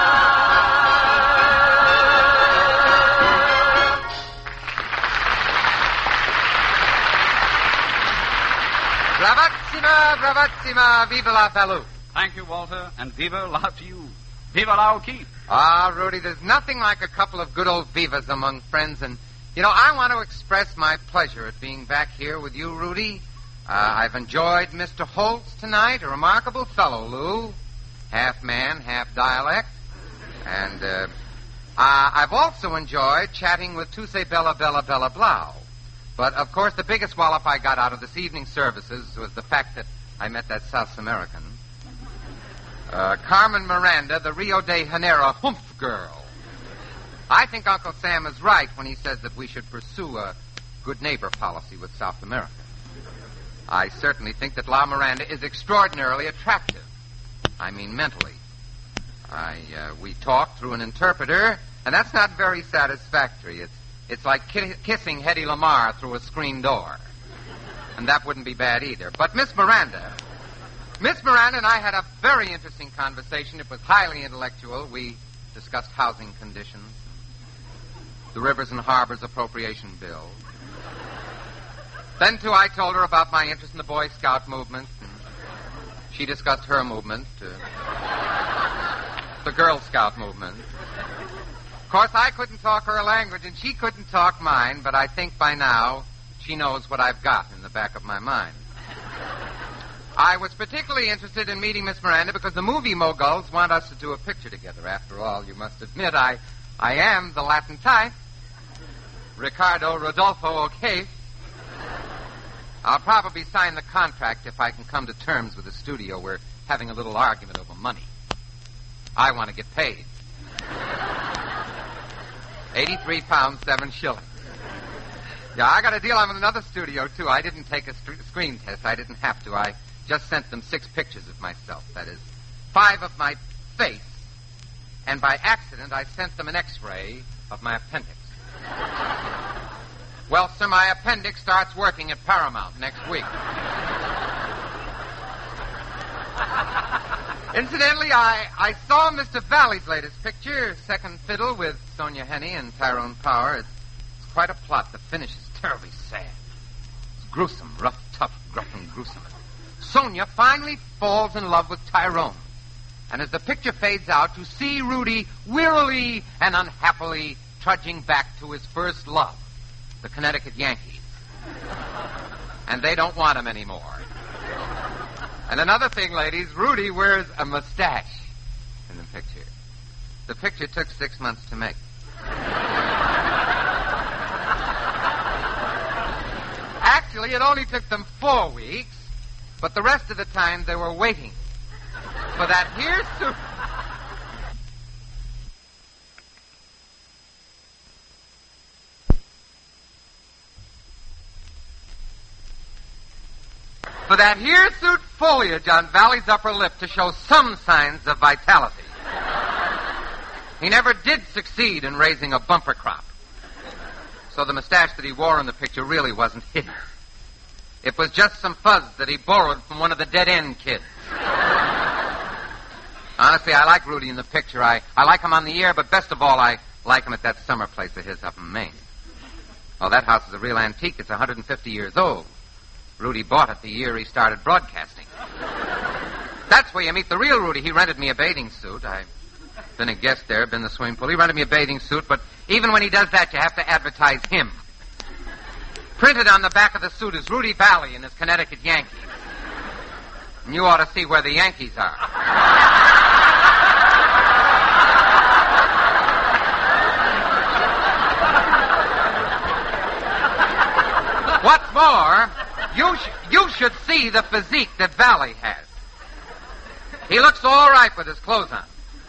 Bravissima, bravissima, viva la Falou. Thank you, Walter, and viva la to you. Viva la O'Keefe. Ah, Rudy, there's nothing like a couple of good old vivas among friends, and you know, I want to express my pleasure at being back here with you, Rudy. I've enjoyed Mr. Holtz tonight, a remarkable fellow, Lou. Half man, half dialect. And I've also enjoyed chatting with Tuse Bella Bella Bella Blau. But, of course, the biggest wallop I got out of this evening's services was the fact that I met that South American. Carmen Miranda, the Rio de Janeiro humph girl. I think Uncle Sam is right when he says that we should pursue a good neighbor policy with South America. I certainly think that La Miranda is extraordinarily attractive. I mean mentally. We talked through an interpreter, and that's not very satisfactory. It's like kissing Hedy Lamarr through a screen door. And that wouldn't be bad either. But Miss Miranda and I had a very interesting conversation. It was highly intellectual. We discussed housing conditions, the Rivers and Harbors Appropriation Bill. Then, too, I told her about my interest in the Boy Scout movement. And she discussed her movement, the Girl Scout movement. Of course, I couldn't talk her language, and she couldn't talk mine, but I think by now she knows what I've got in the back of my mind. I was particularly interested in meeting Miss Miranda because the movie moguls want us to do a picture together. After all, you must admit I am the Latin type, Ricardo Rodolfo O'Keefe. I'll probably sign the contract if I can come to terms with the studio. We're having a little argument over money. I want to get paid. 83 pounds, 7 shillings. Yeah, I got a deal on with another studio, too. I didn't take a screen test. I didn't have to. I just sent them 6 pictures of myself. That is, 5 of my face. And by accident, I sent them an X-ray of my appendix. Well, sir, my appendix starts working at Paramount next week. Incidentally, I saw Mr. Valley's latest picture, Second Fiddle, with Sonia Henney and Tyrone Power. It's quite a plot. The finish is terribly sad. It's gruesome, rough, tough, gruff, and gruesome. Sonia finally falls in love with Tyrone. And as the picture fades out, you see Rudy wearily and unhappily trudging back to his first love, the Connecticut Yankees. And they don't want him anymore. And another thing, ladies, Rudy wears a mustache in the picture. The picture took 6 months to make. Actually, it only took them 4 weeks, but the rest of the time they were waiting for that here suit. For that hirsute foliage on Valley's upper lip to show some signs of vitality. He never did succeed in raising a bumper crop. So the mustache that he wore in the picture really wasn't hidden. It was just some fuzz that he borrowed from one of the dead-end kids. Honestly, I like Rudy in the picture. I like him on the air, but best of all, I like him at that summer place of his up in Maine. Oh, that house is a real antique. It's 150 years old. Rudy bought it the year he started broadcasting. That's where you meet the real Rudy. He rented me a bathing suit. I've been a guest there, been in the swimming pool. He rented me a bathing suit, but even when he does that, you have to advertise him. Printed on the back of the suit is Rudy Valley and his Connecticut Yankees. And you ought to see where the Yankees are. What's more, you should see the physique that Valley has. He looks all right with his clothes on.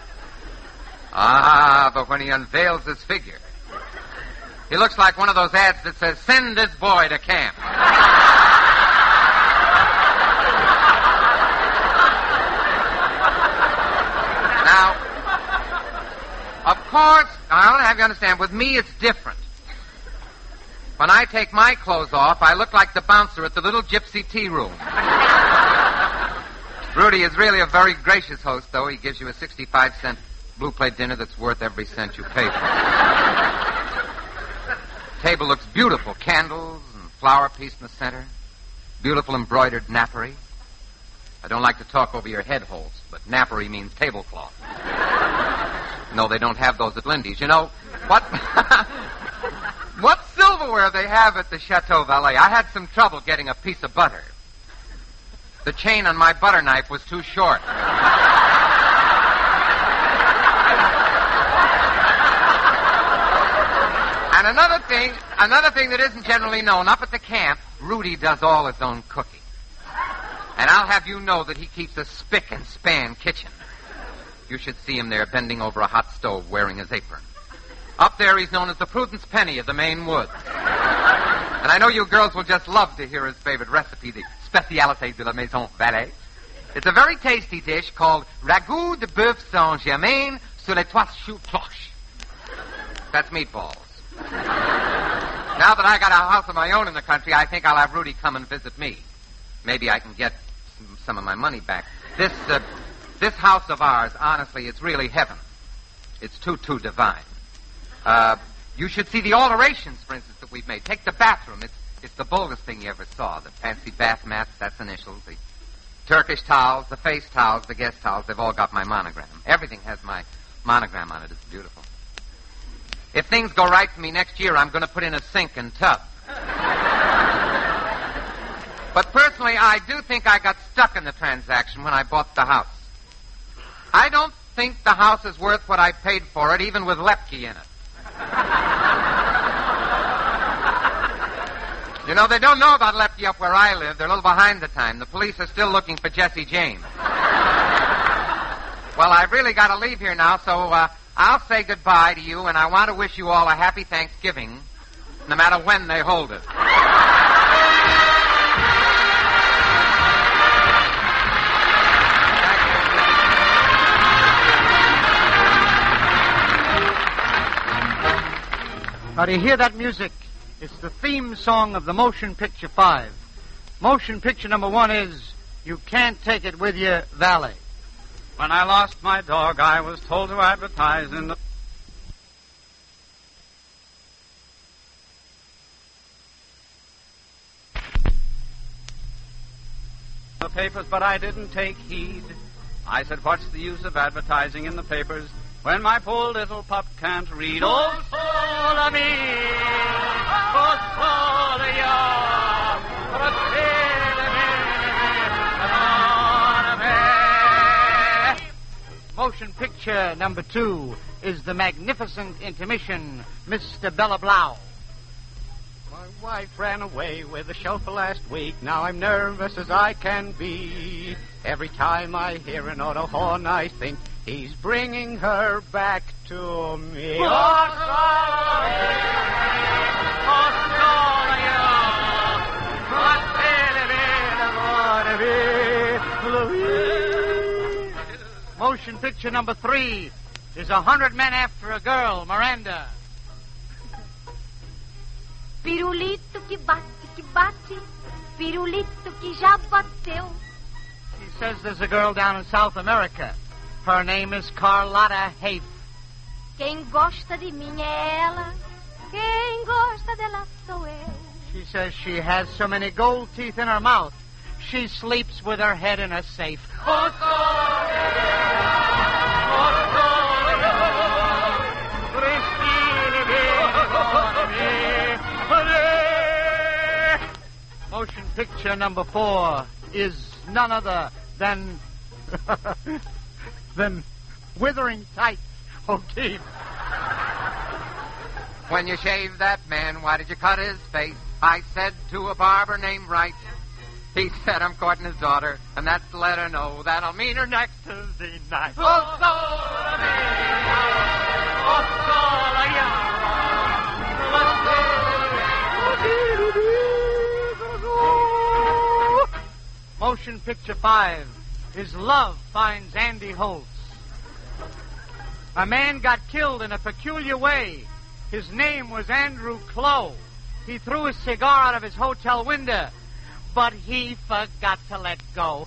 Ah, but when he unveils his figure, he looks like one of those ads that says, "Send this boy to camp." Now, of course, I want to have you understand, with me it's different. When I take my clothes off, I look like the bouncer at the little gypsy tea room. Rudy is really a very gracious host, though. He gives you a 65-cent blue plate dinner that's worth every cent you pay for it. Table looks beautiful. Candles and flower piece in the center. Beautiful embroidered napery. I don't like to talk over your head holes, but napery means tablecloth. No, they don't have those at Lindy's. You know, what silverware they have at the Chateau Valet. I had some trouble getting a piece of butter. The chain on my butter knife was too short. And another thing that isn't generally known, up at the camp, Rudy does all his own cooking. And I'll have you know that he keeps a spick and span kitchen. You should see him there bending over a hot stove wearing his apron. Up there he's known as the Prudence Penny of the Maine woods. And I know you girls will just love to hear his favorite recipe, the spécialité de la Maison Valet. It's a very tasty dish called ragout de bœuf Saint-Germain sur les trois choux cloches. That's meatballs. Now that I got a house of my own in the country, I think I'll have Rudy come and visit me. Maybe I can get some of my money back. This house of ours, honestly, it's really heaven. It's too divine. You should see the alterations, for instance, that we've made. Take the bathroom. It's the boldest thing you ever saw. The fancy bath mats, that's initials. The Turkish towels, the face towels, the guest towels, they've all got my monogram. Everything has my monogram on it. It's beautiful. If things go right for me next year, I'm going to put in a sink and tub. But personally, I do think I got stuck in the transaction when I bought the house. I don't think the house is worth what I paid for it, even with Lepke in it. You know, they don't know about Lepke up where I live. They're a little behind the time. The police are still looking for Jesse James. Well, I've really got to leave here now, so I'll say goodbye to you, and I want to wish you all a happy Thanksgiving, no matter when they hold it. Now, do you hear that music? It's the theme song of the Motion Picture 5. Motion Picture number 1 is You Can't Take It With You, Valet. When I lost my dog, I was told to advertise in the papers, but I didn't take heed. I said, what's the use of advertising in the papers when my poor little pup can't read? Oh, soul of me, oh, soul of you, Motion Picture number 2 is the magnificent intermission, Mr. Bella Blau. My wife ran away with the chauffeur last week. Now I'm nervous as I can be. Every time I hear an auto horn, I think he's bringing her back to me. Motion Picture number 3 is 100 Men After a Girl, Miranda. Pirulito que bate, pirulito que já bateu. He says there's a girl down in South America. Her name is Carlotta Hafe. Quem gosta de mim é ela, quem gosta dela sou eu. She says she has so many gold teeth in her mouth, she sleeps with her head in a safe. Motion Picture number 4 is none other than Withering Tights, O'Keefe. When you shaved that man, why did you cut his face? I said to a barber named Wright. He said I'm courting his daughter, and that's to let her know that I'll meet her next Tuesday night. Motion Picture 5 is Love Finds Andy Holtz. A man got killed in a peculiar way. His name was Andrew Clough. He threw his cigar out of his hotel window, but he forgot to let go.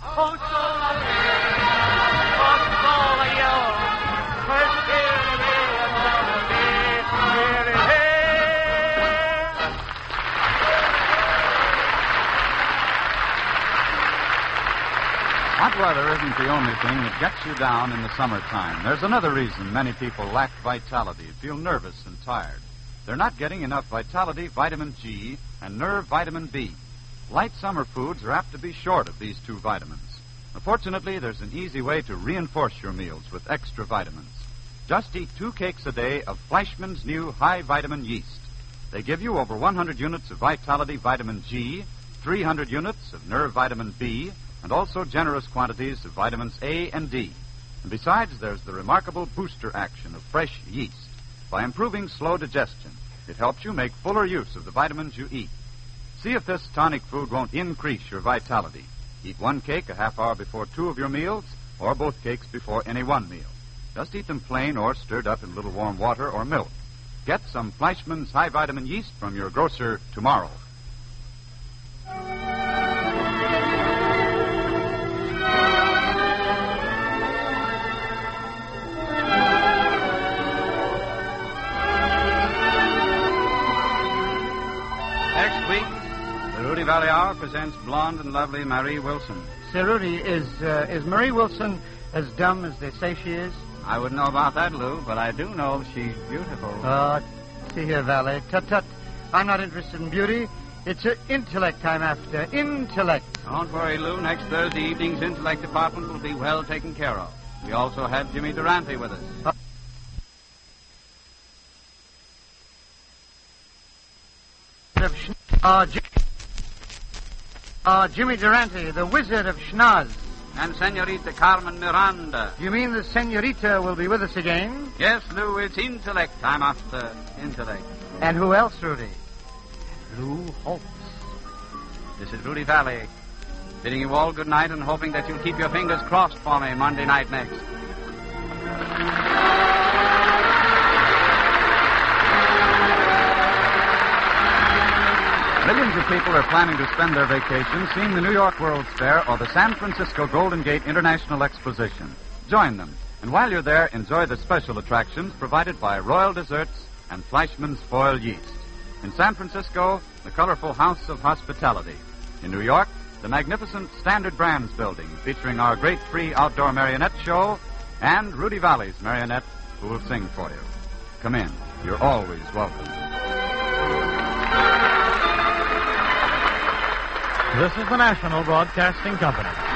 Hot weather isn't the only thing that gets you down in the summertime. There's another reason many people lack vitality, feel nervous and tired. They're not getting enough vitality, vitamin G, and nerve vitamin B. Light summer foods are apt to be short of these two vitamins. Fortunately, there's an easy way to reinforce your meals with extra vitamins. Just eat 2 cakes a day of Fleischmann's new high vitamin yeast. They give you over 100 units of vitality vitamin G, 300 units of nerve vitamin B, and also generous quantities of vitamins A and D. And besides, there's the remarkable booster action of fresh yeast. By improving slow digestion, it helps you make fuller use of the vitamins you eat. See if this tonic food won't increase your vitality. Eat one cake a half hour before 2 of your meals, or both cakes before any one meal. Just eat them plain or stirred up in a little warm water or milk. Get some Fleischmann's high vitamin yeast from your grocer tomorrow. Next week, the Rudy Valley Hour presents blonde and lovely Marie Wilson. Say, Rudy, is Marie Wilson as dumb as they say she is? I wouldn't know about that, Lou, but I do know she's beautiful. See here, Valley. Tut-tut. I'm not interested in beauty. It's intellect I'm after. Intellect. Don't worry, Lou. Next Thursday evening's intellect department will be well taken care of. We also have Jimmy Durante with us. Jimmy Durante, the Wizard of Schnoz. And Senorita Carmen Miranda. You mean the Senorita will be with us again? Yes, Lou, it's intellect. I'm after intellect. And who else, Rudy? Lou Holtz. This is Rudy Valley, bidding you all good night and hoping that you'll keep your fingers crossed for me Monday night next. Millions of people are planning to spend their vacation seeing the New York World's Fair or the San Francisco Golden Gate International Exposition. Join them, and while you're there, enjoy the special attractions provided by Royal Desserts and Fleischmann's Foil Yeast. In San Francisco, the colorful House of Hospitality. In New York, the magnificent Standard Brands building featuring our great free outdoor marionette show and Rudy Valley's marionette who will sing for you. Come in. You're always welcome. This is the National Broadcasting Company.